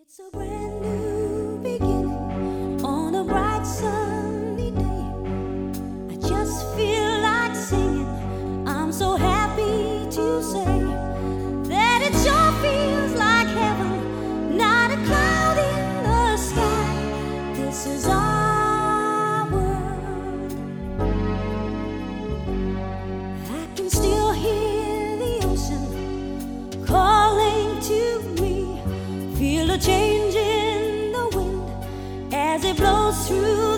It's a brand new beginning on a bright sunny day. I just feel like singing. I'm so happy to say that it sure feels like heaven, not a cloud in the sky. This is our world. I can still hear the ocean calling to me. Feel a change in the wind as it blows through